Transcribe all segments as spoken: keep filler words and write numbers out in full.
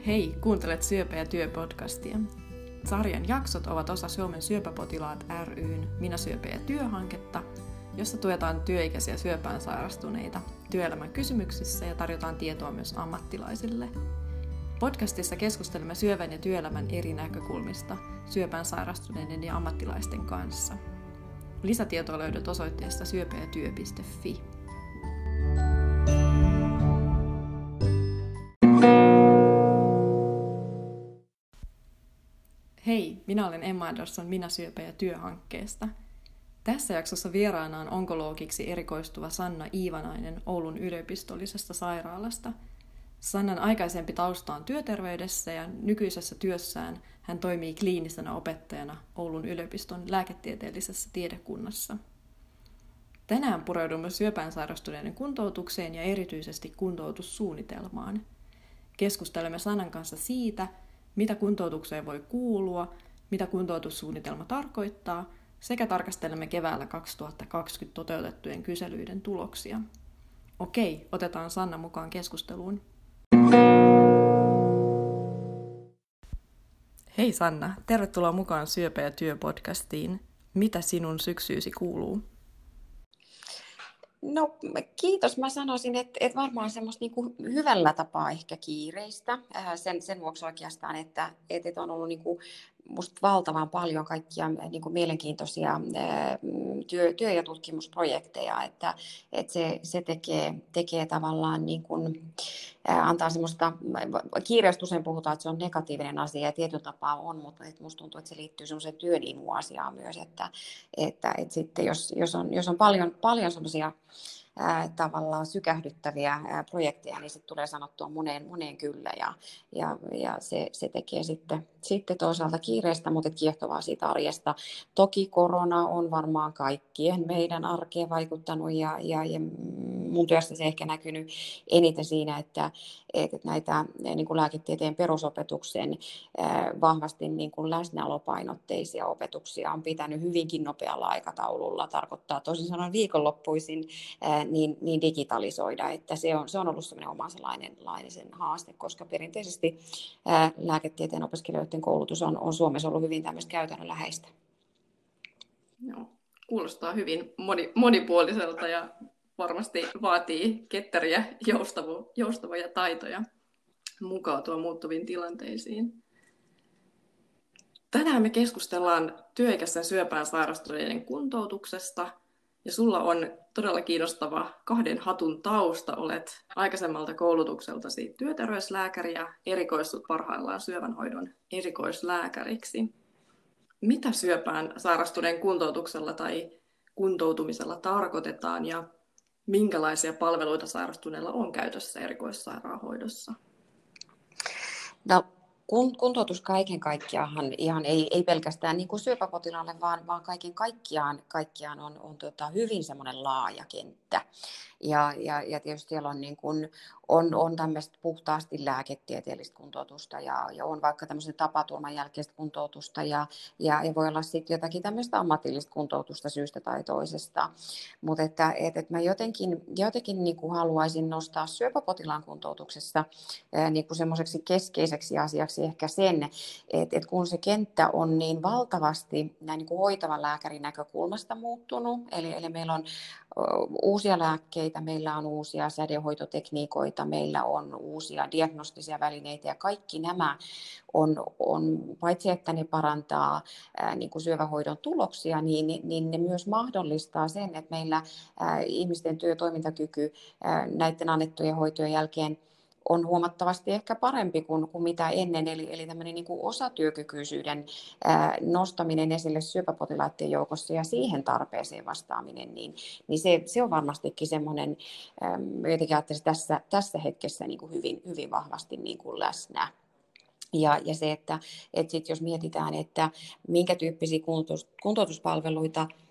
Hei, kuuntelet Syöpä ja työ podcastia. Sarjan jaksot ovat osa Suomen syöpäpotilaat ry:n Minä syöpä ja työ-hanketta, jossa tuetaan työikäisiä syöpään sairastuneita työelämän kysymyksissä ja tarjotaan tietoa myös ammattilaisille. Podcastissa keskustelemme syövän ja työelämän eri näkökulmista syöpään sairastuneiden ja ammattilaisten kanssa. Lisätietoa löydät osoitteesta syöpäjätyö piste fi. Hei, minä olen Emma Andersson Minä syöpä ja työ-hankkeesta. Tässä jaksossa vieraana on onkologiksi erikoistuva Sanna Iivanainen Oulun yliopistollisesta sairaalasta. Sannan aikaisempi tausta on työterveydessä ja nykyisessä työssään hän toimii kliinisenä opettajana Oulun yliopiston lääketieteellisessä tiedekunnassa. Tänään pureudumme syöpään sairastuneiden kuntoutukseen ja erityisesti kuntoutussuunnitelmaan. Keskustelemme Sannan kanssa siitä, mitä kuntoutukseen voi kuulua, mitä kuntoutussuunnitelma tarkoittaa, sekä tarkastelemme keväällä kaksituhattakaksikymmentä toteutettujen kyselyiden tuloksia. Okei, otetaan Sanna mukaan keskusteluun. Hei Sanna, tervetuloa mukaan Syöpä ja työ podcastiin. Mitä sinun syksyysi kuuluu? No kiitos. Mä sanoisin, että, että varmaan semmoista niin kuin hyvällä tapaa ehkä kiireistä. Sen, sen vuoksi oikeastaan, että, että on ollut niin kuin musta valtavan paljon kaikkia niin kuin mielenkiintoisia työ, työ- ja tutkimusprojekteja, että, että se, se tekee, tekee tavallaan niin kuin, antaa semmoista, kiireestä usein puhutaan, että se on negatiivinen asia ja tietyllä tapaa on, mutta että musta tuntuu, että se liittyy semmoiseen työnimuasiaan myös, että, että, että sitten jos, jos on, jos on paljon, paljon semmoisia Ää, tavallaan sykähdyttäviä ää, projekteja, niin sitten tulee sanottua moneen, moneen kyllä ja, ja, ja se, se tekee sitten, sitten toisaalta kiireistä, mutta kiehtovaa siitä arjesta. Toki korona on varmaan kaikkien meidän arkeen vaikuttanut ja, ja, ja mun työssä se ehkä näkynyt eniten siinä, että, että näitä niin kuin lääketieteen perusopetuksen ää, vahvasti niin kuin läsnäolopainotteisia opetuksia on pitänyt hyvinkin nopealla aikataululla, tarkoittaa toisin sanoen viikonloppuisin ää, Niin, niin digitalisoida, että se on, se on ollut sellainen omanlainen lainen haaste, koska perinteisesti ää, lääketieteen opiskelijoiden koulutus on, on Suomessa ollut hyvin tämmöistä käytännönläheistä. Joo, kuulostaa hyvin moni, monipuoliselta ja varmasti vaatii ketteriä joustavo, joustavoja taitoja mukautua muuttuviin tilanteisiin. Tänään me keskustellaan työikäisen syöpään sairastuneiden kuntoutuksesta. Ja sulla on todella kiinnostava kahden hatun tausta. Olet aikaisemmalta koulutukseltasi työterveyslääkäri ja erikoistut parhaillaan syövänhoidon erikoislääkäriksi. Mitä syöpään sairastuneen kuntoutuksella tai kuntoutumisella tarkoitetaan ja minkälaisia palveluita sairastuneilla on käytössä erikoissairaanhoidossa? No. Kuntoutus kaiken kaikkiaan ihan ei, ei pelkästään niin kuin syöpäpotilaalle, vaan, vaan kaiken kaikkiaan, kaikkiaan on, on tota hyvin semmoinen laaja kenttä. Ja, ja, ja tietysti siellä on, niin kuin, on, on tämmöistä puhtaasti lääketieteellistä kuntoutusta ja, ja on vaikka tämmöisen tapaturman jälkeistä kuntoutusta ja, ja, ja voi olla sitten jotakin tämmöistä ammatillista kuntoutusta syystä tai toisesta. Mutta että, et, et mä jotenkin, jotenkin niin kuin haluaisin nostaa syöpäpotilaan kuntoutuksessa ää, niin kuin semmoiseksi keskeiseksi asiaksi ehkä sen, että, että kun se kenttä on niin valtavasti näin niin kuin hoitavan lääkärin näkökulmasta muuttunut, eli, eli meillä on uusia lääkkeitä, meillä on uusia sädehoitotekniikoita, meillä on uusia diagnostisia välineitä ja kaikki nämä on, on paitsi että ne parantaa ää, niin kuin syövähoidon tuloksia, niin, niin ne myös mahdollistaa sen, että meillä ää, ihmisten työtoimintakyky ää, näiden annettujen hoitojen jälkeen on huomattavasti ehkä parempi kuin, kuin mitä ennen, eli, eli tämmöinen niin kuin osatyökykyisyyden ää, nostaminen esille syöpäpotilaiden joukossa ja siihen tarpeeseen vastaaminen, niin, niin se, se on varmastikin semmoinen, ää, jotenkin ajattelisin tässä, tässä hetkessä niin kuin hyvin, hyvin vahvasti niin kuin läsnä. Ja, ja se, että, että sit jos mietitään, että minkä tyyppisiä kuntoutus, kuntoutuspalveluita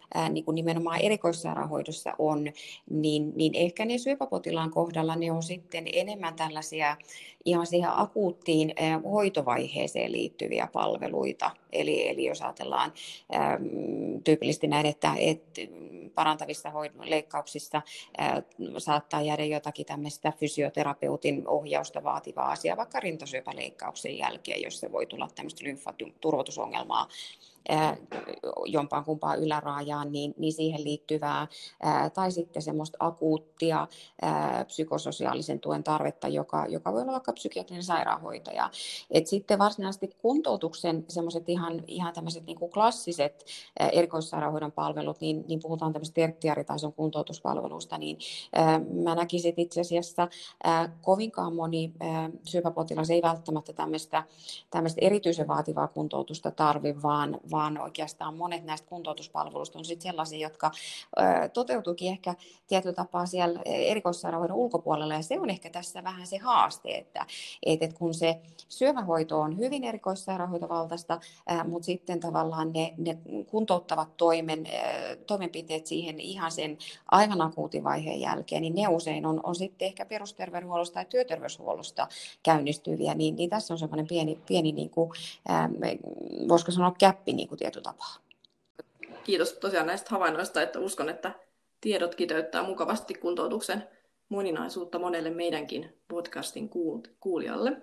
ää, niin kuin nimenomaan erikoissairaanhoidossa on, niin, niin ehkä ne syöpäpotilaan kohdalla ne on sitten enemmän tällaisia ihan siihen akuuttiin ää, hoitovaiheeseen liittyviä palveluita. Eli, eli jos ajatellaan ää, tyypillisesti näin, että, että parantavissa leikkauksissa ää, saattaa jäädä jotakin tämmöistä fysioterapeutin ohjausta vaativaa asiaa, vaikka rintasyöpäleikkauksen jälkeen, jos se voi tulla tämmöistä lymfaturvotusongelmaa jompaan kumpaan yläraajaan, niin, niin siihen liittyvää, ää, tai sitten semmoista akuuttia ää, psykososiaalisen tuen tarvetta, joka, joka voi olla vaikka psykiatrinen sairaanhoitaja. Et sitten varsinaisesti kuntoutuksen semmoiset ihan, ihan tämmöiset niin kuin klassiset ää, erikoissairaanhoidon palvelut, niin, niin puhutaan tämmöistä tertiaaritason kuntoutuspalveluista, niin ää, mä näkisin itse asiassa ää, kovinkaan moni ää, syöpäpotilas ei välttämättä tämmöistä, tämmöistä erityisen vaativaa kuntoutusta tarvi, vaan vaan oikeastaan monet näistä kuntoutuspalveluista on sit sellaisia, jotka ö, toteutuukin ehkä tietyllä tapaa siellä erikoissairaanhoidon ulkopuolella, ja se on ehkä tässä vähän se haaste, että et, et kun se syövähoito on hyvin erikoissairaanhoitovaltaista, ää, mutta sitten tavallaan ne, ne kuntouttavat toimen, ää, toimenpiteet siihen ihan sen aivan akuutin vaiheen jälkeen, niin ne usein on, on sitten ehkä perusterveydenhuollosta tai työterveyshuollosta käynnistyviä, niin, niin tässä on semmoinen pieni, pieni niin kuin, ää, voisiko sanoa käppi niin kuin tietyllä tapaa. Kiitos tosiaan näistä havainnoista, että uskon, että tiedot kiteyttää mukavasti kuntoutuksen moninaisuutta monelle meidänkin podcastin kuulijalle.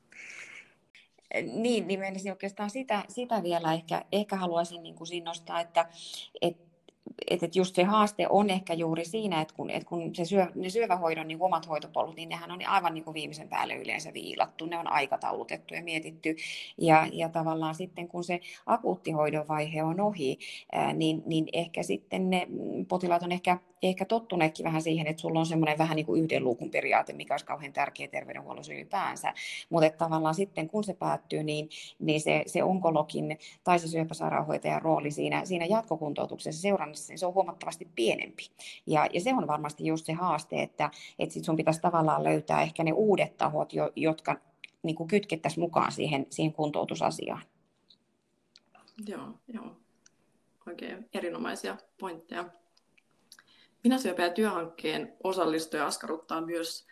Niin, niin menisin oikeastaan sitä, sitä vielä ehkä, ehkä haluaisin niin kuin siinä nostaa, että, että että just se haaste on ehkä juuri siinä, että kun, että kun se syö, ne syövähoidon niin omat hoitopolut, niin nehän on aivan niin kuin viimeisen päälle yleensä viilattu, ne on aikataulutettu ja mietitty, ja, ja tavallaan sitten kun se akuuttihoidon vaihe on ohi, ää, niin, niin ehkä sitten ne potilaat on ehkä, ehkä tottuneetkin vähän siihen, että sulla on semmoinen vähän niin kuin yhden luukun periaate, mikä olisi kauhean tärkeä terveydenhuollossa ylipäänsä, mutta että tavallaan sitten kun se päättyy, niin, niin se, se onkologin tai se syöpäsairaanhoitajan rooli siinä, siinä jatkokuntoutuksessa seurannassa, se on huomattavasti pienempi. Ja, ja se on varmasti just se haaste, että, että sit sun pitäisi tavallaan löytää ehkä ne uudet tahot, jotka niin kuin kytkettäisiin mukaan siihen, siihen kuntoutusasiaan. Joo, joo. Oikein erinomaisia pointteja. Minäsyöpä- ja työhankkeen osallistuja askarruttaa myös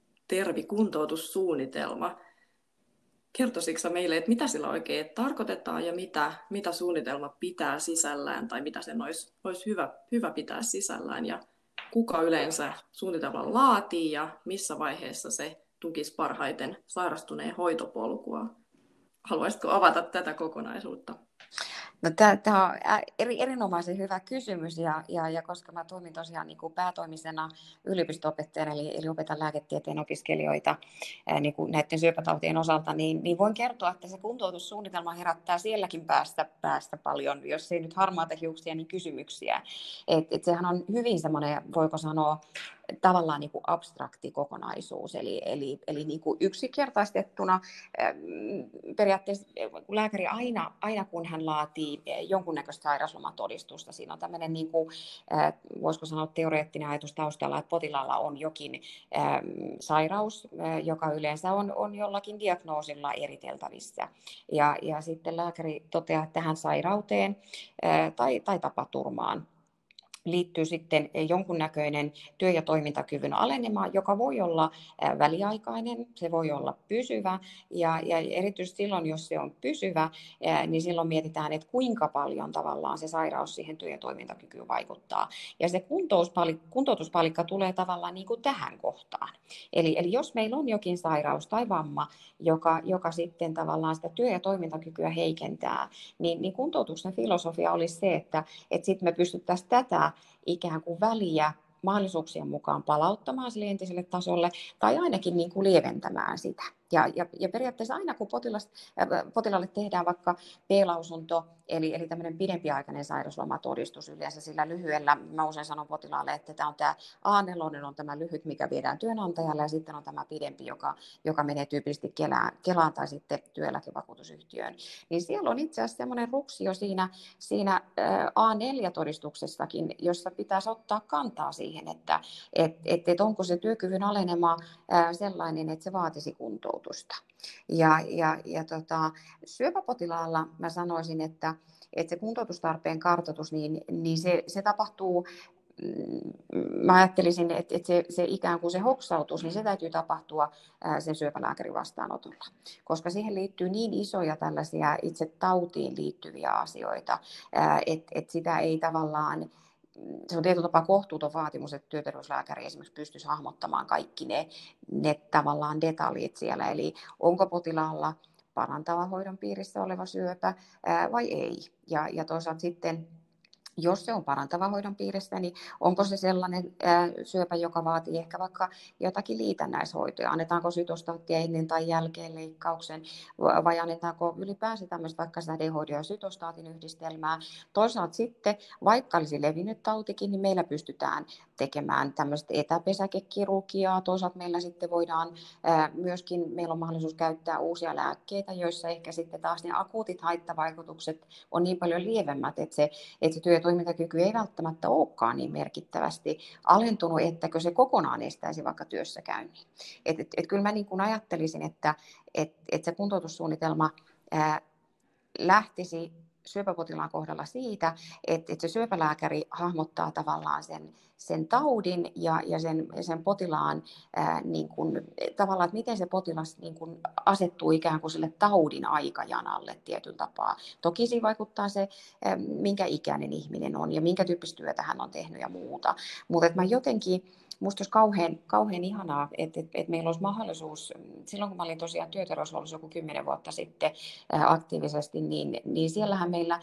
TERVI-kuntoutussuunnitelma. Kertoisitko meille, että mitä sillä oikein tarkoitetaan ja mitä, mitä suunnitelma pitää sisällään tai mitä sen olisi, olisi hyvä, hyvä pitää sisällään ja kuka yleensä suunnitelman laatii ja missä vaiheessa se tukisi parhaiten sairastuneen hoitopolkua? Haluaisitko avata tätä kokonaisuutta? No, tämä on eri, erinomaisen hyvä kysymys, ja, ja, ja koska mä toimin tosiaan niin kuin päätoimisena yliopisto-opettajana, eli, eli opetan lääketieteen opiskelijoita ää, niin kuin näiden syöpätautien osalta, niin, niin voin kertoa, että se kuntoutussuunnitelma herättää sielläkin päästä, päästä paljon, jos ei nyt harmaata hiuksia, niin kysymyksiä. Et, et sehän on hyvin semmoinen, voiko sanoa, tavallaan niin kuin abstrakti kokonaisuus, eli, eli, eli niin kuin yksinkertaistettuna periaatteessa lääkäri aina, aina kun hän laatii jonkunnäköistä sairauslomatodistusta, siinä on tämmöinen, niin kuin, voisiko sanoa teoreettinen ajatus taustalla, että potilaalla on jokin sairaus, joka yleensä on, on jollakin diagnoosilla eriteltävissä, ja, ja sitten lääkäri toteaa, että tähän sairauteen tai, tai tapaturmaan liittyy sitten jonkunnäköinen työ- ja toimintakyvyn alenema, joka voi olla väliaikainen, se voi olla pysyvä, ja, ja erityisesti silloin, jos se on pysyvä, niin silloin mietitään, että kuinka paljon tavallaan se sairaus siihen työ- ja toimintakykyyn vaikuttaa. Ja se kuntoutuspalikka tulee tavallaan niin kuin tähän kohtaan. Eli, eli jos meillä on jokin sairaus tai vamma, joka, joka sitten tavallaan sitä työ- ja toimintakykyä heikentää, niin, niin kuntoutuksen filosofia olisi se, että, että sitten me pystyttäisiin tätä ikään kuin väliä mahdollisuuksien mukaan palauttamaan sille entiselle tasolle tai ainakin niin kuin lieventämään sitä. Ja, ja, ja periaatteessa aina kun potilas, äh, potilaalle tehdään vaikka P-lausunto, eli, eli tämmöinen pidempiaikainen sairauslomatodistus yleensä sillä lyhyellä, mä usein sanon potilaalle, että tämä on tämä A neljä on tämä lyhyt, mikä viedään työnantajalle, ja sitten on tämä pidempi, joka, joka menee tyypillisesti Kelaan, Kelaan tai sitten työeläkevakuutusyhtiöön. Niin siellä on itse asiassa semmoinen ruksio siinä, siinä äh, A neljä todistuksessakin, jossa pitäisi ottaa kantaa siihen, että et, et, et onko se työkyvyn alenema äh, sellainen, että se vaatisi kuntoa. Ja, ja, ja tota, syöpäpotilaalla mä sanoisin, että, että se kuntoutustarpeen kartoitus, niin, niin se, se tapahtuu. Mä ajattelisin, että, että se, se ikään kuin se hoksautus, niin se täytyy tapahtua sen syöpälääkärin vastaanotolla, koska siihen liittyy niin isoja tällaisia itse tautiin liittyviä asioita, että, että sitä ei tavallaan, se on tietyllä tapaa kohtuuton vaatimus, että työterveyslääkäri esimerkiksi pystyisi hahmottamaan kaikki ne, ne tavallaan detaljit siellä, eli onko potilaalla parantavan hoidon piirissä oleva syöpä ää, vai ei, ja, ja toisaalta sitten jos se on parantavan hoidon piirissä, niin onko se sellainen ää, syöpä, joka vaatii ehkä vaikka jotakin liitännäishoitoja? Annetaanko sytostaattia ennen tai jälkeen leikkauksen, vai annetaanko ylipäänsä tämmöistä vaikka sädehoidon ja sytostaatin yhdistelmää? Toisaalta sitten, vaikka olisi levinnyt tautikin, niin meillä pystytään tekemään tämmöistä etäpesäkekirurgiaa. Toisaalta meillä sitten voidaan ää, myöskin, meillä on mahdollisuus käyttää uusia lääkkeitä, joissa ehkä sitten taas ne akuutit haittavaikutukset on niin paljon lievemmät, että se, että se työ toimintakyky ei välttämättä olekaan niin merkittävästi alentunut, ettäkö se kokonaan estäisi vaikka työssäkäynnin. Et, et, et kyllä mä niin kuin ajattelisin, että et, et se kuntoutussuunnitelma ää, lähtisi syöpäpotilaan kohdalla siitä, että, että se syöpälääkäri hahmottaa tavallaan sen, sen taudin ja, ja sen, sen potilaan ää, niin kuin, tavallaan, että miten se potilas niin kuin asettuu ikään kuin sille taudin aikajanalle tietyllä tapaa. Toki siinä vaikuttaa se, ää, minkä ikäinen ihminen on ja minkä tyyppistä työtä hän on tehnyt ja muuta. Mutta mä jotenkin, musta olisi kauhean, kauhean ihanaa, että, että, että meillä olisi mahdollisuus, silloin kun mä olin tosiaan työterveyshuollossa joku kymmenen vuotta sitten ää, aktiivisesti, niin, niin siellähän meillä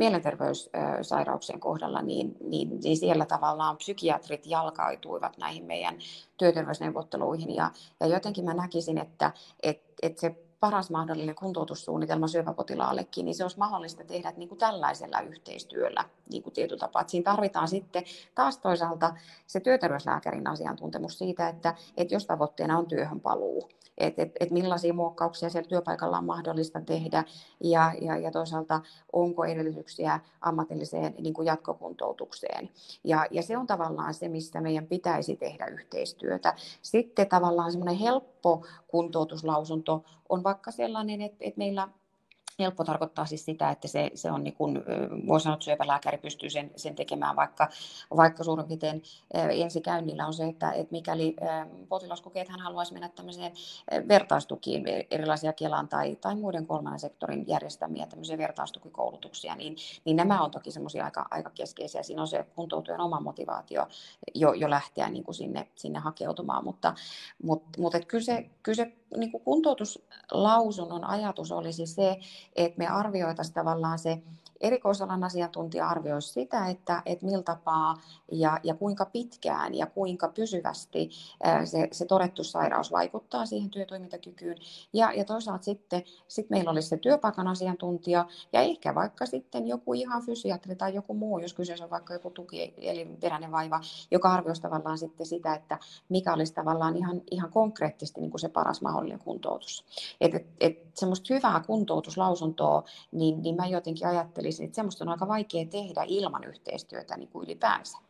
mielenterveyssairauksien kohdalla, niin, niin, niin siellä tavallaan psykiatrit jalkautuivat näihin meidän työterveysneuvotteluihin. Ja, ja jotenkin mä näkisin, että, että, että se paras mahdollinen kuntoutussuunnitelma syöpäpotilaallekin, niin se olisi mahdollista tehdä niin kuin tällaisella yhteistyöllä niin kuin tietyllä tapaa. Että siinä tarvitaan sitten taas toisaalta se työterveyslääkärin asiantuntemus siitä, että, että jos tavoitteena on työhön paluu, että, että, että millaisia muokkauksia siellä työpaikalla on mahdollista tehdä ja, ja, ja toisaalta onko edellytyksiä ammatilliseen niin kuin jatkokuntoutukseen. Ja, ja se on tavallaan se, mistä meidän pitäisi tehdä yhteistyötä. Sitten tavallaan semmoinen helppo kuntoutuslausunto on vaikka sellainen, että, että meillä helppo tarkoittaa siis sitä, että se, se on niin kuin, voi sanoa, että syöpälääkäri pystyy sen, sen tekemään vaikka, vaikka suurin piirtein ensikäynnillä on se, että, että mikäli potilas kokee, että hän haluaisi mennä tämmöiseen vertaistukiin, erilaisia Kelan tai, tai muiden kolmannen sektorin järjestämiä tämmöisiä vertaistukikoulutuksia, niin, niin nämä on toki semmoisia aika, aika keskeisiä. Siinä on se kuntoutujan oma motivaatio jo, jo lähteä niin kuin sinne, sinne hakeutumaan, mutta, mutta, mutta kyllä se, kyllä se niin kuin kuntoutuslausunnon ajatus olisi se, että me arvioitaisiin tavallaan se erikoisalan asiantuntija arvioisi sitä, että, että millä tapaa ja, ja kuinka pitkään ja kuinka pysyvästi se, se todettu sairaus vaikuttaa siihen työtoimintakykyyn. Ja, ja toisaalta sitten sit meillä olisi se työpaikan asiantuntija ja ehkä vaikka sitten joku ihan fysiatri tai joku muu, jos kyseessä on vaikka joku tuki eli peräinen vaiva, joka arvioisi tavallaan sitten sitä, että mikä olisi tavallaan ihan, ihan konkreettisesti niin kuin se paras mahdollinen kuntoutus. Että et, et semmoista hyvää kuntoutuslausuntoa, niin, niin mä jotenkin ajattelin, että semmoista on aika vaikea tehdä ilman yhteistyötä niin kuin ylipäänsä.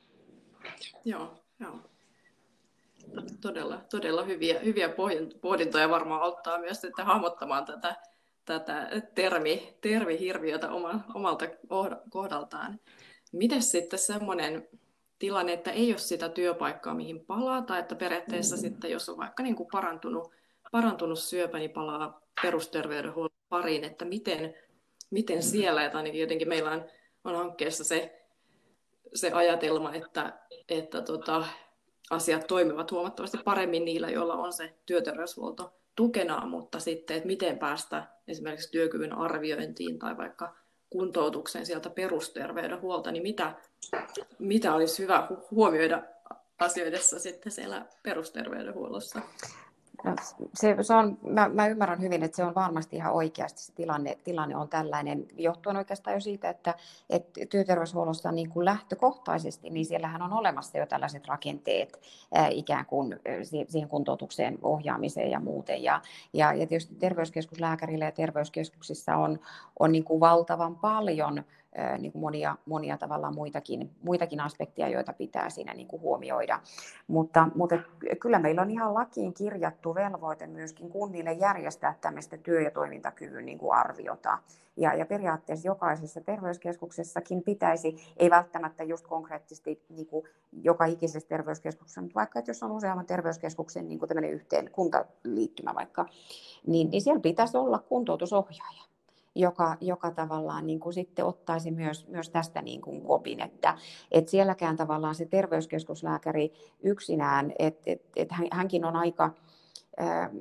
Joo, joo. Todella, todella hyviä, hyviä pohdintoja varmaan auttaa myös että hahmottamaan tätä, tätä termi, termihirviötä oma, omalta kohdaltaan. Miten sitten semmoinen tilanne, että ei ole sitä työpaikkaa, mihin palata, että periaatteessa mm. sitten, jos on vaikka niin kuin parantunut, parantunut syöpä, niin palaa perusterveydenhuollon pariin, että miten Miten siellä, että ainakin jotenkin meillä on, on hankkeessa se, se ajatelma, että, että tota, asiat toimivat huomattavasti paremmin niillä, joilla on se työterveyshuolto tukenaan, mutta sitten, että miten päästä esimerkiksi työkyvyn arviointiin tai vaikka kuntoutukseen sieltä perusterveydenhuolta, niin mitä, mitä olisi hyvä huomioida asioidessa sitten siellä perusterveydenhuollossa? No, se, se on, mä, mä ymmärrän hyvin, että se on varmasti ihan oikeasti se tilanne, tilanne on tällainen, johtuen oikeastaan jo siitä, että, että työterveyshuollossa niin kuin lähtökohtaisesti, niin siellähän on olemassa jo tällaiset rakenteet ää, ikään kuin siihen kuntoutukseen ohjaamiseen ja muuten. Ja, ja, ja tietysti terveyskeskuslääkärillä ja terveyskeskuksissa on, on niin kuin valtavan paljon niin kuin monia, monia tavallaan muitakin, muitakin aspekteja, joita pitää siinä niin kuin huomioida. Mutta, mutta kyllä meillä on ihan lakiin kirjattu velvoite myöskin kunnille järjestää tämmöistä työ- ja toimintakyvyn niin kuin arviota. Ja, ja periaatteessa jokaisessa terveyskeskuksessakin pitäisi, ei välttämättä just konkreettisesti niin kuin joka ikisessä terveyskeskuksessa, mutta vaikka että jos on useamman terveyskeskuksen niin kuin tämmöinen yhteen kuntaliittymä vaikka, niin, niin siellä pitäisi olla kuntoutusohjaaja, joka, joka tavallaan niin kuin sitten ottaisi myös, myös tästä niin kuin kopin, että, että sielläkään tavallaan se terveyskeskuslääkäri yksinään, että, että, että hänkin on aika, ää,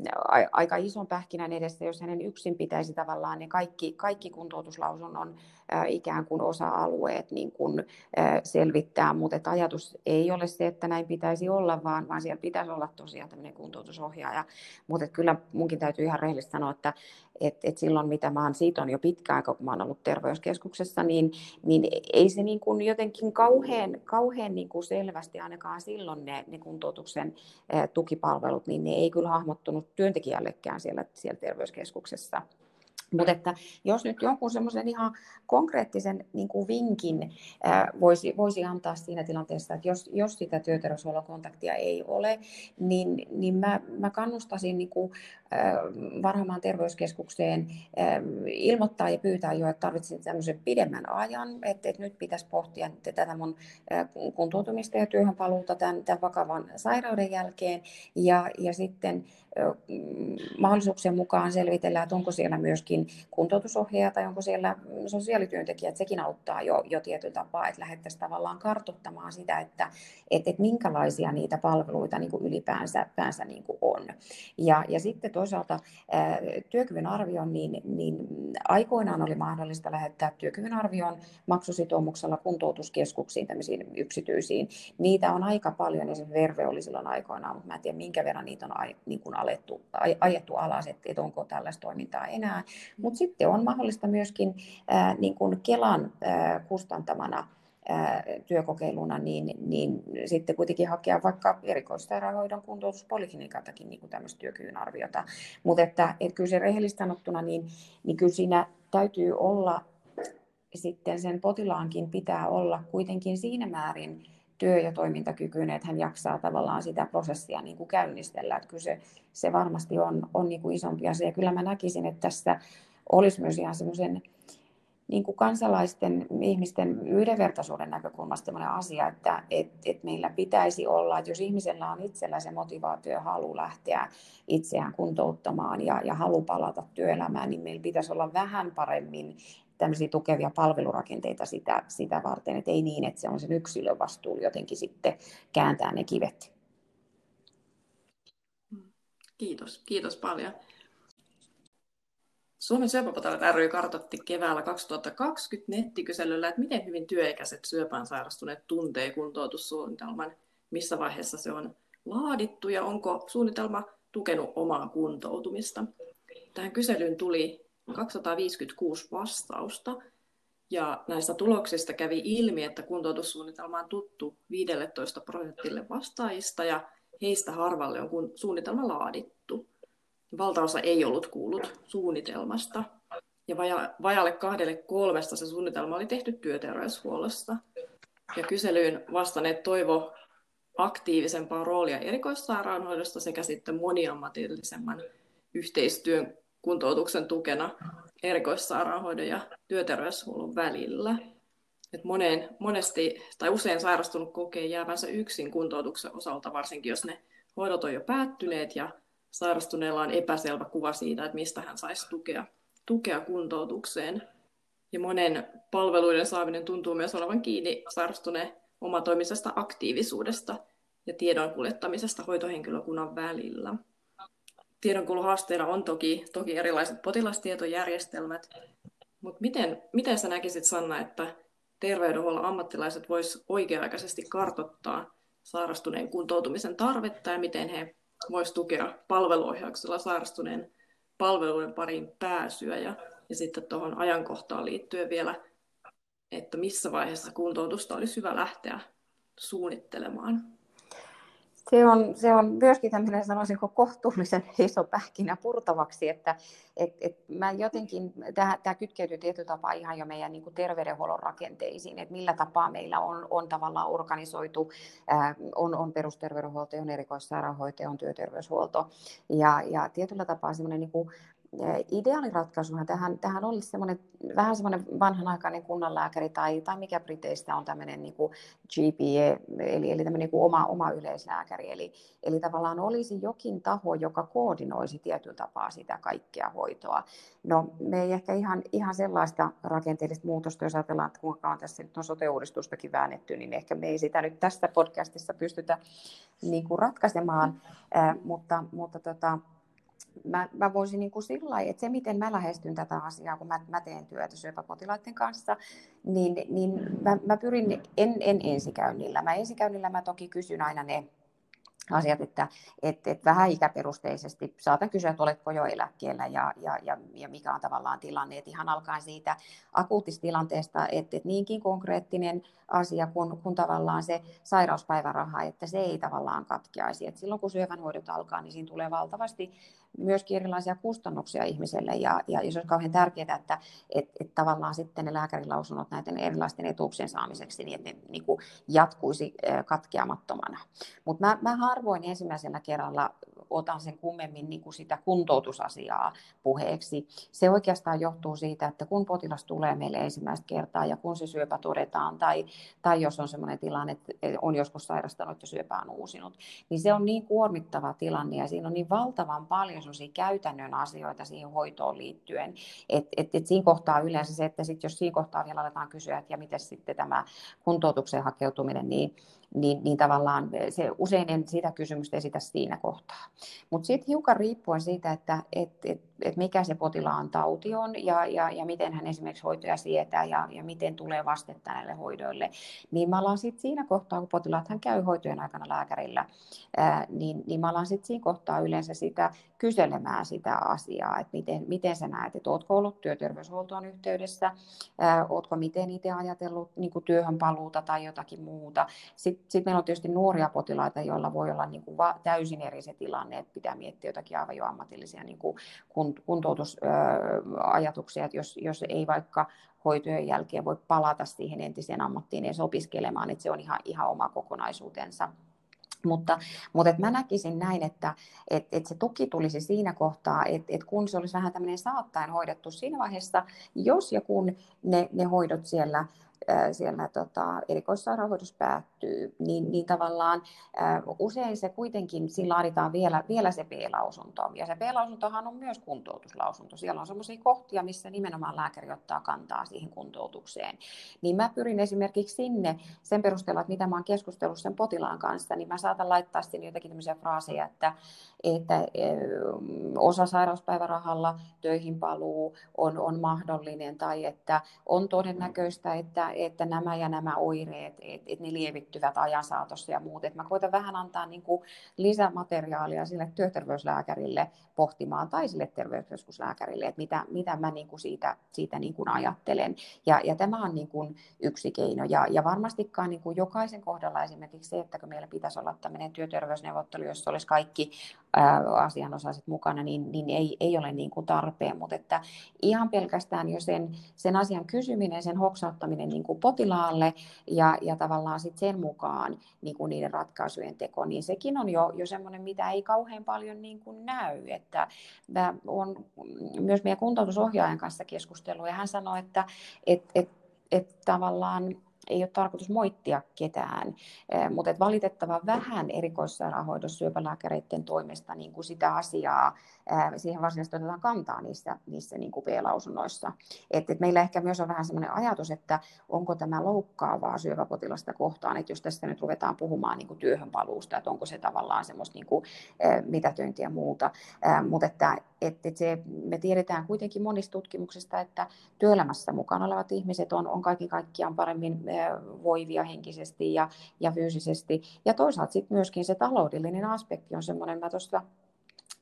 aika ison pähkinän edessä, jos hänen yksin pitäisi tavallaan ne kaikki, kaikki kuntoutuslausunnon ää, ikään kuin osa-alueet niin kuin, ää, selvittää, mutta että ajatus ei ole se, että näin pitäisi olla, vaan, vaan siellä pitäisi olla tosiaan tämmöinen kuntoutusohjaaja, mutta kyllä munkin täytyy ihan rehellisesti sanoa, että Et, et silloin, mitä mä oon, siitä on jo pitkään, kun mä oon ollut terveyskeskuksessa, niin, niin ei se niin kuin jotenkin kauhean, kauhean niin kuin selvästi ainakaan silloin ne, ne kuntoutuksen ää, tukipalvelut, niin ne ei kyllä hahmottunut työntekijällekään siellä, siellä terveyskeskuksessa. Mutta että jos nyt jonkun semmoisen ihan konkreettisen niin kuin vinkin ää, voisi, voisi antaa siinä tilanteessa, että jos, jos sitä työterveyshuollon kontaktia ei ole, niin, niin mä, mä kannustaisin niin kuin, ää, varhaamaan terveyskeskukseen ää, ilmoittaa ja pyytää jo, että tarvitsin tämmöisen pidemmän ajan, että, että nyt pitäisi pohtia tätä mun ää, kuntoutumista ja työhönpaluuta tämän, tämän vakavan sairauden jälkeen ja, ja sitten mahdollisuuksien mukaan selvitellään, että onko siellä myöskin kuntoutusohjaaja tai onko siellä sosiaalityöntekijä, että sekin auttaa jo, jo tietyllä tapaa, että lähdettäisiin tavallaan kartoittamaan sitä, että, että, että minkälaisia niitä palveluita niin kuin ylipäänsä päänsä niin kuin on. Ja, ja sitten toisaalta ää, työkyvyn arvion, niin, niin aikoinaan oli mahdollista lähettää työkyvyn arvion maksusitoumuksella kuntoutuskeskuksiin, tämmöisiin yksityisiin. Niitä on aika paljon, esimerkiksi Verve oli silloin aikoinaan, mutta mä en tiedä minkä verran niitä on ai, niin kuin alettu, ajettu alas, että, että onko tällaista toimintaa enää. Mutta sitten on mahdollista myöskin ää, niin kuin Kelan ää, kustantamana ää, työkokeiluna, niin, niin sitten kuitenkin hakea vaikka erikoissairaanhoidon kuntoutuspoliklinikaltakin niin kuin tämmöistä työkyvyn arviota. Mutta että, että kyllä se rehellisesti sanottuna, niin, niin kyllä siinä täytyy olla sitten sen potilaankin pitää olla kuitenkin siinä määrin työ- ja toimintakykyinen, että hän jaksaa tavallaan sitä prosessia niin kuin käynnistellä. Että kyllä se, se varmasti on, on niin kuin isompi asia. Kyllä mä näkisin, että tässä olisi myös ihan semmoisen niin kuin kansalaisten, ihmisten yhdenvertaisuuden näkökulmasta sellainen asia, että et, et meillä pitäisi olla, että jos ihmisellä on itsellä se motivaatio ja halu lähteä itseään kuntouttamaan ja, ja halu palata työelämään, niin meillä pitäisi olla vähän paremmin tämmöisiä tukevia palvelurakenteita sitä, sitä varten, että ei niin, että se on sen yksilön vastuulla jotenkin sitten kääntää ne kivet. Kiitos, kiitos paljon. Suomen syöpäpotilaat ry kartoitti keväällä kaksituhattakaksikymmentä nettikyselyllä, että miten hyvin työikäiset syöpään sairastuneet tuntee kuntoutussuunnitelman, missä vaiheessa se on laadittu ja onko suunnitelma tukenut omaa kuntoutumista. Tähän kyselyyn tuli kaksisataaviisikymmentäkuusi vastausta ja näistä tuloksista kävi ilmi, että kuntoutussuunnitelma on tuttu viisitoista prosentille vastaajista ja heistä harvalle on suunnitelma laadittu. Valtaosa ei ollut kuullut suunnitelmasta ja vaja, vajalle kahdelle kolmesta se suunnitelma oli tehty työterveyshuollosta. Ja kyselyyn vastanneet toivo aktiivisempaa roolia erikoissairaanhoidosta sekä sitten moniammatillisemman yhteistyön kuntoutuksen tukena erikoissairaanhoidon ja työterveyshuollon välillä. Et moneen, monesti tai usein sairastunut kokee jäävänsä yksin kuntoutuksen osalta, varsinkin jos ne hoidot on jo päättyneet ja sairastuneella on epäselvä kuva siitä, että mistä hän saisi tukea, tukea kuntoutukseen. Ja monen palveluiden saaminen tuntuu myös olevan kiinni sairastuneen omatoimisesta aktiivisuudesta ja tiedon kuljettamisesta hoitohenkilökunnan välillä. Tiedonkulun haasteena on toki, toki erilaiset potilastietojärjestelmät, mutta miten, miten sä näkisit, Sanna, että terveydenhuollon ammattilaiset voisivat oikea-aikaisesti kartoittaa sairastuneen kuntoutumisen tarvetta ja miten he voisivat tukea palveluohjauksella sairastuneen palveluiden pariin pääsyä ja, ja sitten tuohon ajankohtaan liittyen vielä, että missä vaiheessa kuntoutusta olisi hyvä lähteä suunnittelemaan? Se on, se on myöskin tämmöinen, sanoisin, kohtuullisen iso pähkinä purtavaksi, että et, et mä jotenkin, tämä kytkeytyy tietyllä tapaa ihan jo meidän niin kuin terveydenhuollon rakenteisiin, että millä tapaa meillä on, on tavallaan organisoitu, ää, on, on perusterveydenhuolto, on erikoissairaanhoito, on työterveyshuolto, ja, ja tietyllä tapaa semmoinen niin kuin ideaaliratkaisuhan tähän, tähän olisi semmoinen, vähän semmoinen vanhanaikainen kunnanlääkäri tai, tai mikä Briteistä on tämmöinen niin kuin G P, eli, eli tämmöinen niin kuin oma, oma yleislääkäri. Eli, eli tavallaan olisi jokin taho, joka koordinoisi tietyllä tapaa sitä kaikkea hoitoa. No me ei ehkä ihan, ihan sellaista rakenteellista muutosta, jos ajatellaan, että kuinka on tässä nyt on sote-uudistustakin väännetty, niin ehkä me ei sitä nyt tässä podcastissa pystytä niin kuin ratkaisemaan, äh, mutta, mutta tota, Mä, mä voisin niin kuin sillä lailla, että se miten mä lähestyn tätä asiaa, kun mä, mä teen työtä syöpäpotilaiden kanssa, niin, niin mä, mä pyrin en, en ensikäynnillä. Mä ensikäynnillä mä toki kysyn aina ne asiat, että et, et vähän ikäperusteisesti saatan kysyä, että oletko jo eläkkeellä ja, ja, ja, ja mikä on tavallaan tilanne. Et ihan alkaen siitä akuutista tilanteesta, että et niinkin konkreettinen asia kuin, kun tavallaan se sairauspäiväraha, että se ei tavallaan katkeaisi. Et silloin kun syövänhoidot alkaa, niin siinä tulee valtavasti myöskin erilaisia kustannuksia ihmiselle. Ja, ja se on kauhean tärkeää, että et, et tavallaan sitten ne lääkärilausunnot näiden erilaisten etuuksien saamiseksi, niin että ne niin kuin jatkuisi katkeamattomana. Mutta mä, mä harvoin ensimmäisellä kerralla otan sen kummemmin niin kuin sitä kuntoutusasiaa puheeksi. Se oikeastaan johtuu siitä, että kun potilas tulee meille ensimmäistä kertaa ja kun se syöpä todetaan, tai, tai jos on sellainen tilanne, että on joskus sairastanut ja syöpä on uusinut, niin se on niin kuormittava tilanne ja siinä on niin valtavan paljon sellaisia käytännön asioita siihen hoitoon liittyen, että et, et siinä kohtaa yleensä se, että sit jos siinä kohtaa vielä aletaan kysyä, että ja miten sitten tämä kuntoutukseen hakeutuminen, niin Niin, niin tavallaan se usein en sitä kysymystä esitä siinä kohtaa. Mutta sitten hiukan riippuen siitä, että et, et, et mikä se potilaan tauti on ja, ja, ja miten hän esimerkiksi hoitoja sietää ja, ja miten tulee vastetta näille hoidoille, niin mä alan sitten siinä kohtaa, kun potilaat hän käy hoitojen aikana lääkärillä, ää, niin, niin mä alan sitten siinä kohtaa yleensä sitä kyselemään sitä asiaa, että miten, miten sä näet, että ootko ollut työterveyshuoltoon yhteydessä, ää, ootko miten itse ajatellut niin kuin työhön paluuta tai jotakin muuta. Sitten Sitten meillä on tietysti nuoria potilaita, joilla voi olla niin kuin täysin eri se tilanne, että pitää miettiä jotakin aivan jo ammatillisia niin kuin kuntoutusajatuksia, että jos, jos ei vaikka hoitojen jälkeen voi palata siihen entiseen ammattiin edes opiskelemaan, että se on ihan, ihan oma kokonaisuutensa. Mutta, mutta et mä näkisin näin, että et, et se tuki tulisi siinä kohtaa, että et kun se olisi vähän tämmöinen saattaen hoidettu siinä vaiheessa, jos ja kun ne, ne hoidot siellä, siellä tota, erikoissairaanhoidossa päättyy, niin, niin tavallaan ää, usein se kuitenkin, siinä laaditaan vielä, vielä se B-lausunto. Ja se B-lausuntohan on myös kuntoutuslausunto. Siellä on sellaisia kohtia, missä nimenomaan lääkäri ottaa kantaa siihen kuntoutukseen. Niin mä pyrin esimerkiksi sinne sen perusteella, että mitä mä oon keskustellut sen potilaan kanssa, niin mä saatan laittaa sinne jotakin tämmöisiä fraaseja, että, että osa sairauspäivärahalla töihin paluu on, on mahdollinen tai että on todennäköistä, että, että nämä ja nämä oireet, että, että ne lievittyvät ajan saatossa ja muut. Että mä koitan vähän antaa niin kuin lisämateriaalia sille työterveyslääkärille pohtimaan tai sille terveyskeskuslääkärille, että mitä, mitä mä niin kuin siitä, siitä niin kuin ajattelen. Ja, ja tämä on niin kuin yksi keino. Ja, ja varmastikaan niin kuin jokaisen kohdalla esimerkiksi se, että kun meillä pitäisi olla tämmöinen työterveysneuvottelu, jossa olisi kaikki ää, asianosaiset mukana, niin, niin ei, ei ole niin kuin tarpeen. Mutta että ihan pelkästään jo sen, sen asian kysyminen, sen hoksauttaminen niin kuin potilaalle ja, ja tavallaan sit sen mukaan niin kuin niiden ratkaisujen teko, niin sekin on jo, jo semmoinen, mitä ei kauhean paljon niin kuin näy. Että mä olen myös meidän kuntoutusohjaajan kanssa keskustellut ja hän sanoi, että et, et, et tavallaan ei ole tarkoitus moittia ketään, mutta et valitettavan vähän erikoissairaanhoidossa syöpälääkäreiden toimesta niin kuin sitä asiaa, siihen varsinaisesti otetaan kantaa niissä, niissä niin kuin B-lausunnoissa. Et, et meillä ehkä myös on vähän sellainen ajatus, että onko tämä loukkaavaa syöpäpotilasta kohtaan, että jos tästä nyt ruvetaan puhumaan niin kuin työhönpaluusta, että onko se tavallaan semmoista niin kuin, mitätöintiä ja muuta, mutta että et, et se, me tiedetään kuitenkin monista tutkimuksista, että työelämässä mukana olevat ihmiset on, on kaiken kaikkiaan paremmin voivia henkisesti ja, ja fyysisesti. Ja toisaalta sitten myöskin se taloudellinen aspekti on semmoinen, mä tuossa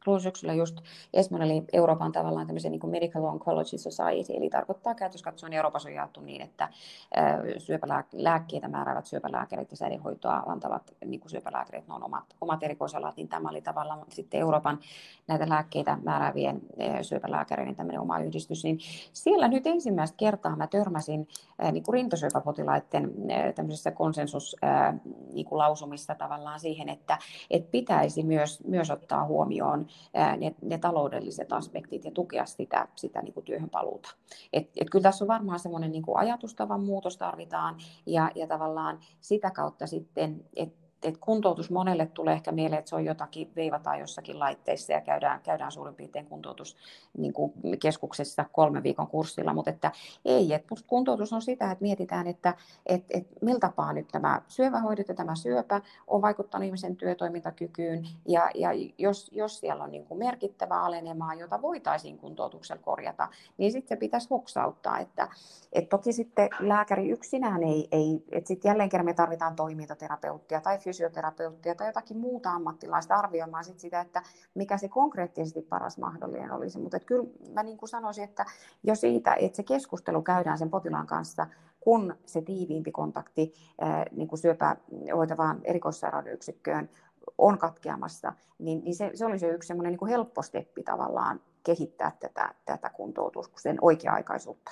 luin syksyllä just ESMON, eli Euroopan tavallaan tämmöisen niin kuin Medical Oncology Society, eli tarkoittaa käytössä katsoen Euroopassa on jaettu niin, että syöpälääkkeitä määräävät syöpälääkärit ja sädehoitoa antavat niin kuin syöpälääkärit, ne on omat, omat erikoisalat, niin tämä oli tavallaan sitten Euroopan näitä lääkkeitä määräävien syöpälääkäreiden tämmöinen oma yhdistys, niin siellä nyt ensimmäistä kertaa mä törmäsin niin kuin rintasyöpäpotilaiden tämmöisessä konsensuslausumissa niin tavallaan siihen, että, että pitäisi myös, myös ottaa huomioon ne, ne taloudelliset aspektit ja tukea sitä, sitä niin kuin työhön paluuta. Et, et kyllä tässä on varmaan semmoinen niin kuin ajatustavan muutos tarvitaan ja, ja tavallaan sitä kautta sitten, että et kuntoutus monelle tulee ehkä mieleen, että se on jotakin, veivataan jossakin laitteissa ja käydään, käydään suurin piirtein kuntoutus niin kuin keskuksessa kolmen viikon kurssilla, mutta että ei, että kuntoutus on sitä, että mietitään, että et, et millä tapaa nyt nämä syövähoidot ja tämä syöpä on vaikuttanut ihmisen työtoimintakykyyn ja, ja jos, jos siellä on niin kuin merkittävä alenemaa, jota voitaisiin kuntoutuksella korjata, niin sitten se pitäisi hoksauttaa, että et toki sitten lääkäri yksinään ei, ei että sitten jälleen kerran me tarvitaan toimintaterapeuttia tai fysioterapeuttia tai jotakin muuta ammattilaista arvioimaan sit sitä, että mikä se konkreettisesti paras mahdollinen olisi. Mutta kyllä mä niin kuin sanoisin, että jo siitä, että se keskustelu käydään sen potilaan kanssa, kun se tiiviimpi kontakti niin kuin syöpää hoitavaan erikoissairauden yksikköön on katkeamassa, niin, niin se, se oli se yksi semmoinen niin kuin helppo steppi tavallaan kehittää tätä, tätä kuntoutuksen oikea-aikaisuutta.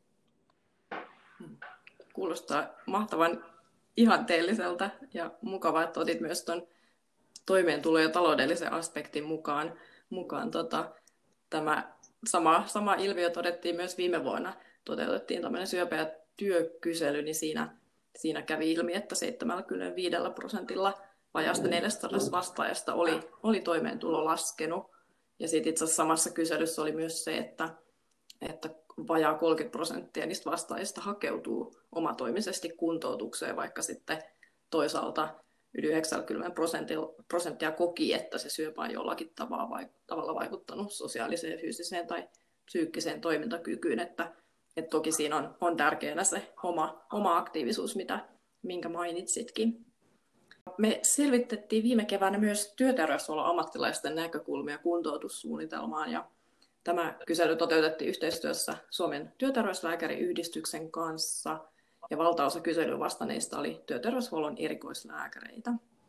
Kuulostaa mahtavan ihanteelliselta ja mukavaa, että otit myös tuon toimeentulo- ja taloudellisen aspektin mukaan. mukaan tota, tämä sama, sama ilmiö todettiin myös viime vuonna. Toteutettiin tämmöinen syöpä- ja työkysely, niin siinä, siinä kävi ilmi, että seitsemänkymmentäviisi prosentilla vajaasta neljäsataa vastaajasta oli, oli toimeentulo laskenut. Ja sitten itse asiassa samassa kyselyssä oli myös se, että, että vajaa kolmekymmentä prosenttia niistä vastaajista hakeutuu omatoimisesti kuntoutukseen, vaikka sitten toisaalta yli yhdeksänkymmentä prosenttia koki, että se syöpä on jollakin tavalla vaikuttanut sosiaaliseen, fyysiseen tai psyykkiseen toimintakykyyn. Että, että toki siinä on, on tärkeänä se oma, oma aktiivisuus, mitä, minkä mainitsitkin. Me selvitettiin viime keväänä myös työterveyshuollon ammattilaisten näkökulmia kuntoutussuunnitelmaan ja tämä kysely toteutettiin yhteistyössä Suomen työterveyslääkäriyhdistyksen kanssa ja valtaosa kyselyyn vastanneista oli työterveyshuollon erikoislääkäreitä.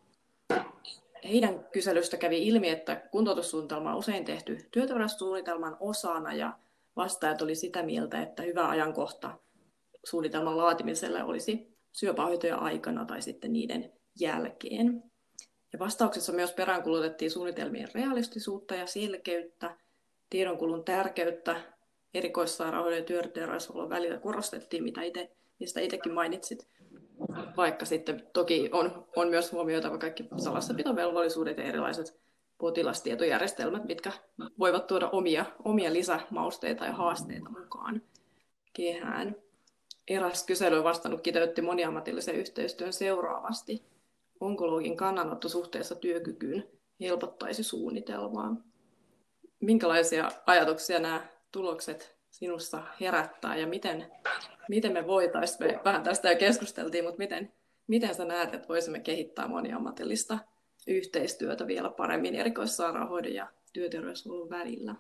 Heidän kyselystä kävi ilmi, että kuntoutussuunnitelma on usein tehty työterveyssuunnitelman osana ja vastaajat oli sitä mieltä, että hyvä ajankohta suunnitelman laatimiselle olisi syöpähoitojen aikana tai sitten niiden jälkeen. Ja vastauksessa myös peräänkuulutettiin suunnitelmien realistisuutta ja selkeyttä, tiedonkulun tärkeyttä, erikoissairaanhoidon ja työterveyshuollon välillä korostettiin, mitä ite, mistä itsekin mainitsit. Vaikka sitten toki on, on myös huomioitava kaikki salassapitovelvollisuudet ja erilaiset potilastietojärjestelmät, mitkä voivat tuoda omia, omia lisämausteita ja haasteita mukaan kehään. Eräs kyselyyn vastannut kiteytti moniammatillisen yhteistyön seuraavasti. Onkologin kannanotto suhteessa työkykyyn helpottaisi suunnitelmaa. Minkälaisia ajatuksia nämä tulokset sinussa herättää ja miten, miten me voitaisiin, me vähän tästä jo keskusteltiin, mutta miten, miten sä näet, että voisimme kehittää moniammatillista yhteistyötä vielä paremmin erikoissairaanhoidon ja työterveyshuollon välillä?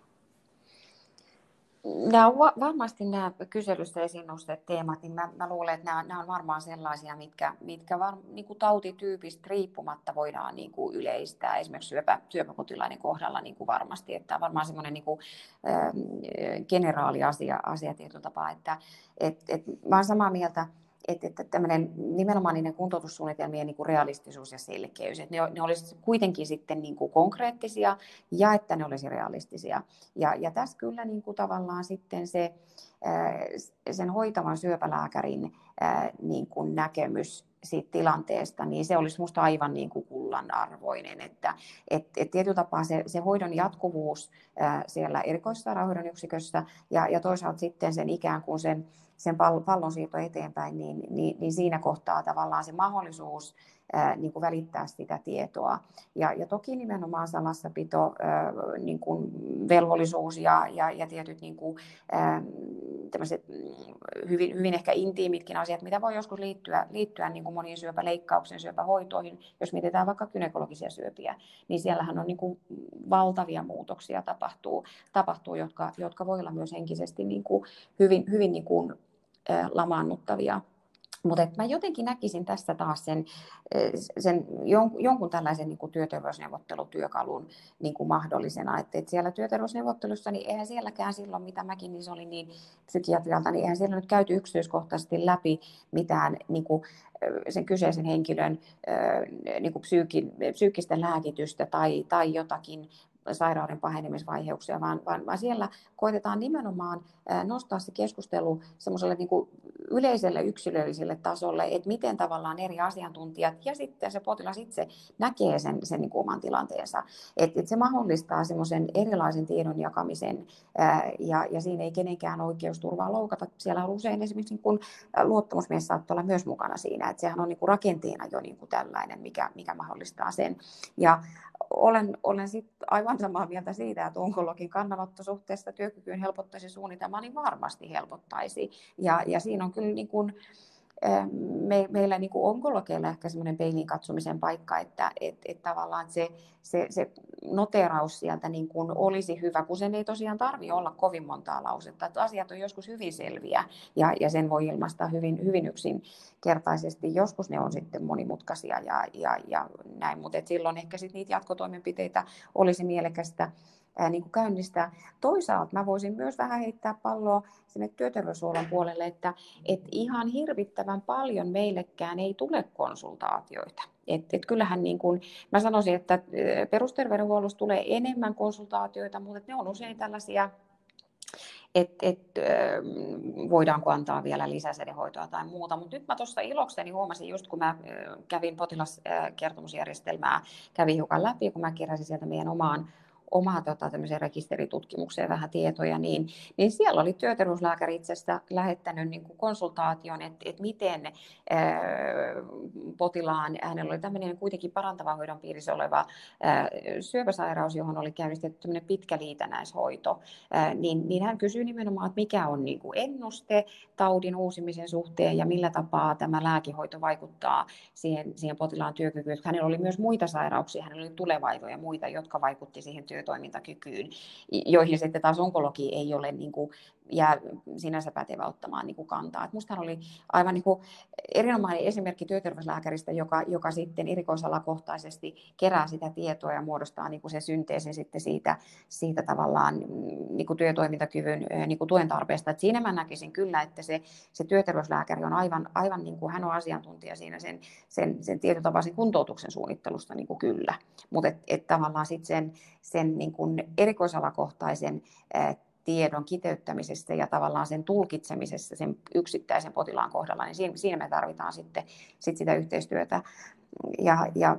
Nämä on va- varmasti nämä kyselystä esiin nosteet teemat, niin mä, mä luulen, että nämä, nämä on varmaan sellaisia, mitkä, mitkä var, niin kuin tautityypistä riippumatta voidaan niin kuin yleistää. Esimerkiksi syöpä, syöpäpotilaiden kohdalla niin kuin varmasti, että tämä on varmaan semmoinen niin kuin, äh, generaali asia, asia tietyllä tapaa, että et, et, mä olen samaa mieltä, että, että tämmöinen nimenomaan niiden kuntoutussuunnitelmien niin kuin realistisuus ja selkeys, että ne, ne olisi kuitenkin sitten niin kuin konkreettisia ja että ne olisi realistisia. Ja, ja tässä kyllä niin kuin tavallaan sitten se, sen hoitavan syöpälääkärin niin kuin näkemys siitä tilanteesta, niin se olisi minusta aivan niin kuin kullanarvoinen, että et, et tietyllä tapaa se, se hoidon jatkuvuus ää, siellä erikoissairaanhoidon yksikössä ja, ja toisaalta sitten sen ikään kuin sen, sen pallon siirto eteenpäin, niin, niin, niin siinä kohtaa tavallaan se mahdollisuus ää, niin kuin välittää sitä tietoa. Ja, ja toki nimenomaan salassapito, ää, niin kuin velvollisuus ja, ja, ja tietyt niin kuin, ää, tämmöiset hyvin, hyvin ehkä intiimitkin asiat, mitä voi joskus liittyä, liittyä niin kuin moniin syöpäleikkauksiin, syöpähoitoihin, jos mietitään vaikka gynekologisia syöpiä, niin siellähän on niin kuin valtavia muutoksia tapahtuu, tapahtuu jotka, jotka voi olla myös henkisesti niin kuin hyvin, hyvin niin kuin, ä, lamaannuttavia. Mutta mä jotenkin näkisin tässä taas sen, sen jonkun tällaisen niin kuin työterveysneuvottelutyökalun niin kuin mahdollisena. Että et siellä työterveysneuvottelussa, niin eihän sielläkään silloin, mitä mäkin niin se oli niin psykiatrialta, niin eihän siellä nyt käyty yksityiskohtaisesti läpi mitään niin kuin sen kyseisen henkilön niin kuin psyykin, psyykkistä lääkitystä tai, tai jotakin sairauden pahenemisvaiheuksia, vaan, vaan, vaan siellä koetetaan nimenomaan nostaa se keskustelu semmoiselle niin kuin yleiselle yksilölliselle tasolle, että miten tavallaan eri asiantuntijat ja sitten se potilas itse näkee sen, sen niin kuin oman tilanteensa. Että et se mahdollistaa semmoisen erilaisen tiedon jakamisen ää, ja, ja siinä ei kenenkään oikeusturvaa loukata. Siellä on usein esimerkiksi niin kuin luottamusmies saattaa olla myös mukana siinä, että sehän on niin kuin rakenteena jo niin kuin tällainen, mikä, mikä mahdollistaa sen. Ja olen, olen sit aivan samaa mieltä siitä, että onkologin kannanotto suhteessa työkykyyn helpottaisi suunnitelmaa, niin varmasti helpottaisi. Ja, ja siinä on kyllä niin kuin, me, meillä niin kuin onkologeilla ehkä semmoinen peiliin katsomisen paikka, että et, et tavallaan se, se, se noteraus sieltä niin kuin olisi hyvä, kun sen ei tosiaan tarvitse olla kovin montaa lausetta. Että asiat on joskus hyvin selviä ja, ja sen voi ilmaista hyvin, hyvin yksinkertaisesti. Joskus ne on sitten monimutkaisia ja, ja, ja näin, mutta silloin ehkä sit niitä jatkotoimenpiteitä olisi mielekästä Ää, niin kuin käynnistää. Toisaalta mä voisin myös vähän heittää palloa sinne työterveyshuollon puolelle, että et ihan hirvittävän paljon meillekään ei tule konsultaatioita. Et, et kyllähän niin kuin, mä sanoisin, että perusterveydenhuollossa tulee enemmän konsultaatioita, mutta ne on usein tällaisia, että et, voidaanko antaa vielä lisäsedehoitoa tai muuta. Mutta nyt mä tuossa ilokseni huomasin, just kun mä kävin potilaskertomusjärjestelmää, kävin hiukan läpi, kun mä keräsin sieltä meidän omaan omaa tota, rekisteritutkimukseen vähän tietoja, niin, niin siellä oli työterveyslääkäri itsestä lähettänyt niin kuin konsultaation, että et miten ää, potilaan, hänellä oli tämmöinen kuitenkin parantavan hoidon piirissä oleva ää, syöpäsairaus, johon oli käynnistetty tämmöinen pitkä liitännäishoito, ää, niin, niin hän kysyi nimenomaan, että mikä on niin kuin ennuste taudin uusimisen suhteen ja millä tapaa tämä lääkehoito vaikuttaa siihen, siihen potilaan työkykyyn. Hänellä oli myös muita sairauksia, hänellä oli tulevaivoja ja muita, jotka vaikutti siihen työtoimintakykyyn, joihin sitten taas onkologi ei ole niin kuin, jää sinänsä pätevä ottamaan niin kuin kantaa. Minusta oli aivan niin kuin erinomainen esimerkki työterveyslääkäristä, joka, joka sitten erikoisalakohtaisesti kerää sitä tietoa ja muodostaa niin kuin se synteesin sitten siitä, siitä tavallaan niin kuin työtoimintakyvyn niin kuin tuen tarpeesta. Et siinä mä näkisin kyllä, että se, se työterveyslääkäri on aivan, aivan niin kuin hän on asiantuntija siinä sen, sen, sen tietotapaisen kuntoutuksen suunnittelusta niin kuin kyllä, mutta et, et tavallaan sitten sen, sen niin kuin erikoisalakohtaisen ää, tiedon kiteyttämisessä ja tavallaan sen tulkitsemisessa sen yksittäisen potilaan kohdalla, niin siinä, siinä me tarvitaan sitten sit sitä yhteistyötä. Ja, ja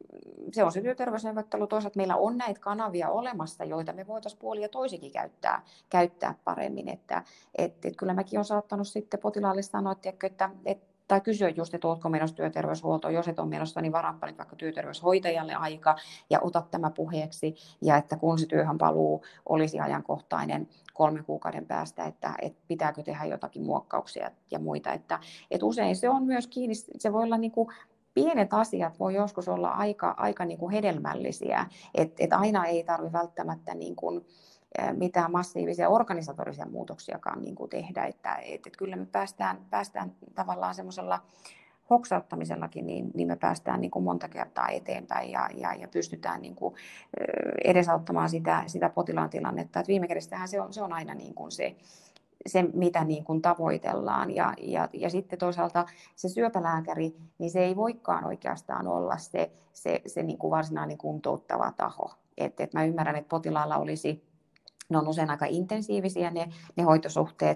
se on se työterveysneuvottelu. Toisaalta meillä on näitä kanavia olemassa, joita me voitaisiin puoli ja toisikin käyttää, käyttää paremmin. Että, et, et kyllä mäkin olen saattanut sitten potilaalle sanoa, että, että, että tai kysyä just, että oletko menossa työterveyshuoltoon, jos et ole menossa, niin varaappa nyt vaikka työterveyshoitajalle aika ja ota tämä puheeksi. Ja että kun se työhön paluu olisi ajankohtainen kolmen kuukauden päästä, että, että pitääkö tehdä jotakin muokkauksia ja muita. Että, että usein se on myös kiinni, se voi olla niin kuin pienet asiat voi joskus olla aika, aika niin kuin hedelmällisiä, että et aina ei tarvitse välttämättä niin kuin mitään massiivisia organisatorisia muutoksiakaan niin kuin tehdä, että et, et kyllä me päästään, päästään tavallaan semmoisella hoksauttamisellakin, niin, niin me päästään niin kuin monta kertaa eteenpäin ja, ja, ja pystytään niin kuin edesauttamaan sitä, sitä potilaan tilannetta. Et viime kädessähän se on, se on aina niin kuin se, se, mitä niin kuin tavoitellaan. Ja, ja, ja sitten toisaalta se syöpälääkäri, niin se ei voikaan oikeastaan olla se, se, se niin kuin varsinainen kuntouttava taho. Et, et mä ymmärrän, että potilaalla olisi, ne on usein aika intensiivisiä ne, ne hoitosuhteet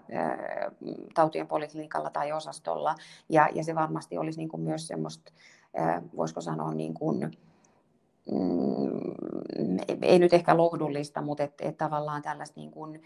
syöpätautien poliklinikalla tai osastolla. Ja, ja se varmasti olisi niin kuin myös semmoista, voisiko sanoa, niin kuin mm, ei nyt ehkä lohdullista, mutta et, et tavallaan tällaista niin kuin,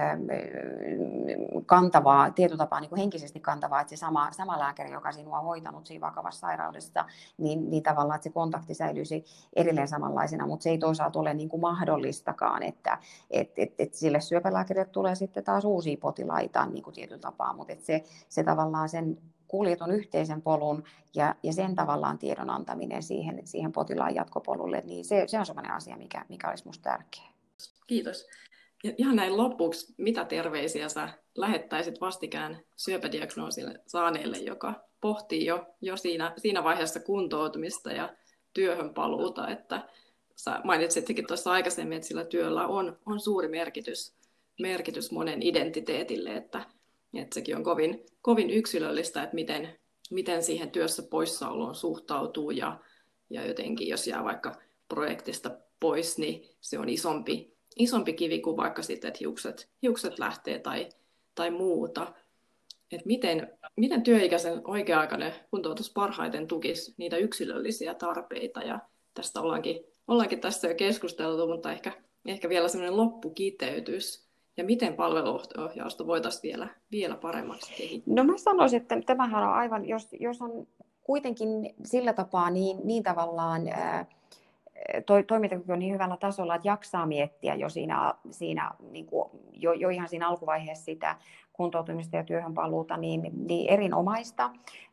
kantavaa, tietyllä tapaa niin kuin henkisesti kantavaa, että se sama, sama lääkäri, joka sinua on hoitanut siinä vakavassa sairaudessa, niin, niin tavallaan, että se kontakti säilyisi edelleen samanlaisena, mutta se ei toisaalta ole niin kuin mahdollistakaan, että et, et, et sille syöpälääkärille tulee sitten taas uusia potilaita niin kuin tietyllä tapaa, mutta et se, se tavallaan sen kuljetun yhteisen polun ja, ja sen tavallaan tiedon antaminen siihen, siihen potilaan jatkopolulle, niin se, se on sellainen asia, mikä, mikä olisi minusta tärkeää. Kiitos. Ja ihan näin lopuksi, mitä terveisiä sä lähettäisit vastikään syöpädiagnoosille saaneelle, joka pohtii jo, jo siinä, siinä vaiheessa kuntoutumista ja työhön paluuta, että sä mainitsittekin tuossa aikaisemmin, että sillä työllä on, on suuri merkitys, merkitys monen identiteetille, että, että sekin on kovin, kovin yksilöllistä, että miten, miten siihen työssä poissaoloon suhtautuu ja, ja jotenkin jos jää vaikka projektista pois, niin se on isompi, isompi kivi kuin vaikka sitten, että hiukset, hiukset lähtee tai, tai muuta. Et miten, miten työikäisen oikea-aikainen kuntoutus parhaiten tukisi niitä yksilöllisiä tarpeita. Ja tästä ollaankin, ollaankin tässä jo keskusteltu, mutta ehkä, ehkä vielä sellainen loppukiteytys. Ja miten palveluohjausta voitaisiin vielä, vielä paremmaksi kehittää? No mä sanoisin, että tämähän on aivan, jos, jos on kuitenkin sillä tapaa niin, niin tavallaan ää, toi, toimintakyky on niin hyvällä tasolla, että jaksaa miettiä jo siinä, siinä niin kuin, jo, jo ihan siinä alkuvaiheessa sitä kuntoutumista ja työhön paluuta, niin, niin erinomaista.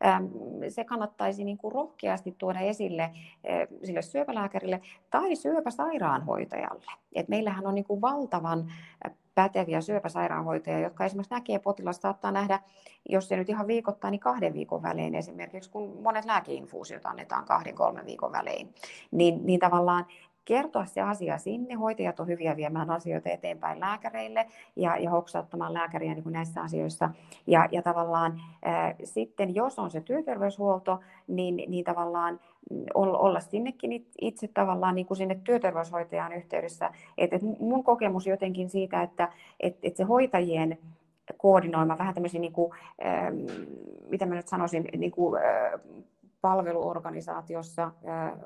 Se kannattaisi niin kuin rohkeasti tuoda esille sille syöpälääkärille tai syöpäsairaanhoitajalle. Et meillähän on niin kuin valtavan päteviä syöpäsairaanhoitajia, jotka esimerkiksi näkee potilasta, saattaa nähdä, jos se nyt ihan viikoittain, niin kahden viikon välein esimerkiksi, kun monet lääkeinfuusiot annetaan kahden, kolmen viikon välein, niin, niin tavallaan kertoa se asia sinne. Hoitajat on hyviä viemään asioita eteenpäin lääkäreille ja, ja hoksauttamaan lääkäriä niin kuin näissä asioissa. Ja, ja tavallaan ää, sitten, jos on se työterveyshuolto, niin, niin tavallaan olla sinnekin itse tavallaan niin kuin sinne työterveyshoitajan yhteydessä. Et, et mun kokemus jotenkin siitä, että et, et se hoitajien koordinoima vähän tämmöisiä, niin kuin, ää, mitä mä nyt sanoisin, niin kuin, ää, palveluorganisaatiossa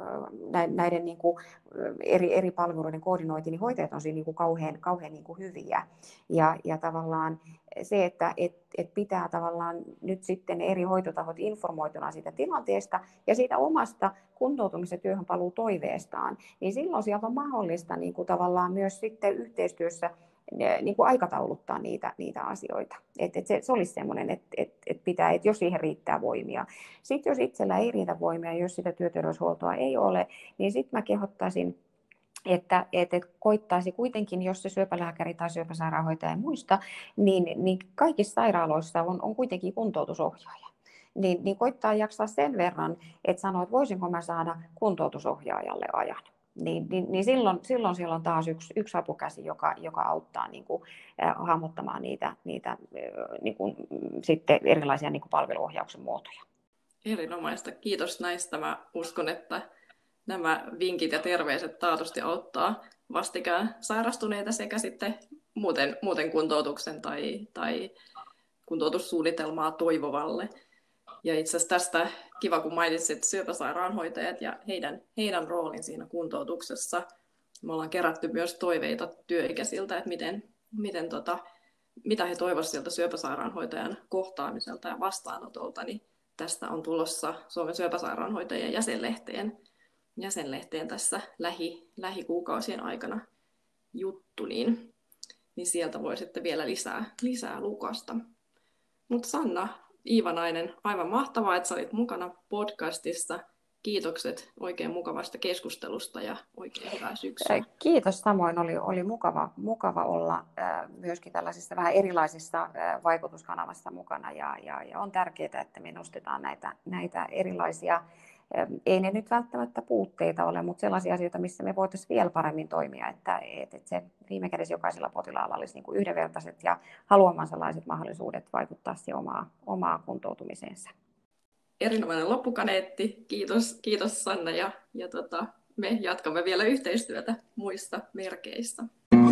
näiden niin kuin eri, eri palveluiden koordinointi, niin hoitajat on siinä niin kuin kauhean, kauhean niin kuin hyviä. Ja, ja tavallaan se, että et, et pitää tavallaan nyt sitten eri hoitotahot informoituna siitä tilanteesta ja siitä omasta kuntoutumis- ja työhönpaluu toiveestaan, niin silloin sieltä on mahdollista niin kuin tavallaan myös sitten yhteistyössä niin kuin aikatauluttaa niitä, niitä asioita. Et, et se, se olisi semmoinen, että et, et pitää, että jos siihen riittää voimia. Sitten jos itsellä ei riitä voimia, jos sitä työterveyshuoltoa ei ole, niin sitten mä kehottaisin, että et, et koittaisi kuitenkin, jos se syöpälääkäri tai syöpäsairaanhoitaja ei muista, niin, niin kaikissa sairaaloissa on, on kuitenkin kuntoutusohjaaja. Niin, niin koittaa jaksaa sen verran, että sanoo, että voisinko mä saada kuntoutusohjaajalle ajan. Niin, niin, niin silloin, silloin siellä on taas yksi, yksi apukäsi, joka, joka auttaa niin kuin, äh, hahmottamaan niitä, niitä äh, niin kuin, sitten erilaisia niin kuin palveluohjauksen muotoja. Erinomaista. Kiitos näistä. Mä uskon, että nämä vinkit ja terveiset taatusti auttaa vastikään sairastuneita sekä sitten muuten, muuten kuntoutuksen tai, tai kuntoutussuunnitelmaa toivovalle. Ja itse asiassa tästä kiva, kun mainitsit syöpäsairaanhoitajat ja heidän, heidän roolin siinä kuntoutuksessa. Me ollaan kerätty myös toiveita työikäisiltä, että miten, miten tota, mitä he toivoisivat sieltä syöpäsairaanhoitajan kohtaamiselta ja vastaanotolta. Niin tästä on tulossa Suomen syöpäsairaanhoitajien jäsenlehteen, jäsenlehteen tässä lähi, lähikuukausien aikana juttu, niin, niin sieltä voi sitten vielä lisää, lisää lukasta. Mutta Sanna Iivanainen, aivan mahtavaa, että sä olit mukana podcastissa. Kiitokset oikein mukavasta keskustelusta ja oikein hyvää syksyä. Kiitos samoin. Oli, oli mukava, mukava olla äh, myöskin tällaisissa vähän erilaisissa äh, vaikutuskanavassa mukana. Ja, ja, ja on tärkeää, että me nostetaan näitä, näitä erilaisia, äh, ei ne nyt välttämättä puutteita ole, mutta sellaisia asioita, missä me voitaisiin vielä paremmin toimia. Että, että se viime kädessä jokaisella potilaalla olisi niin kuin yhdenvertaiset ja haluamansalaiset mahdollisuudet vaikuttaa siihen omaa, omaa kuntoutumiseensa. Erinomainen loppukaneetti. Kiitos, kiitos Sanna ja, ja tota, me jatkamme vielä yhteistyötä muissa merkeissä.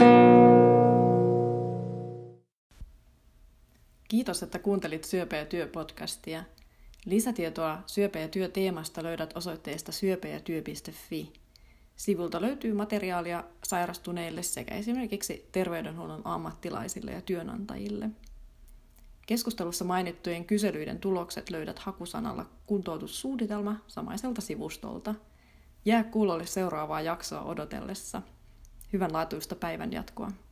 Kiitos, että kuuntelit Syöpä ja työ -podcastia. Lisätietoa Syöpä ja työ -teemasta löydät osoitteesta syöpä ja työ piste fi. Sivulta löytyy materiaalia sairastuneille sekä esimerkiksi terveydenhuollon ammattilaisille ja työnantajille. Keskustelussa mainittujen kyselyiden tulokset löydät hakusanalla kuntoutussuunnitelma samaiselta sivustolta. Jää kuulolle seuraavaa jaksoa odotellessa. Hyvänlaatuista päivän jatkoa.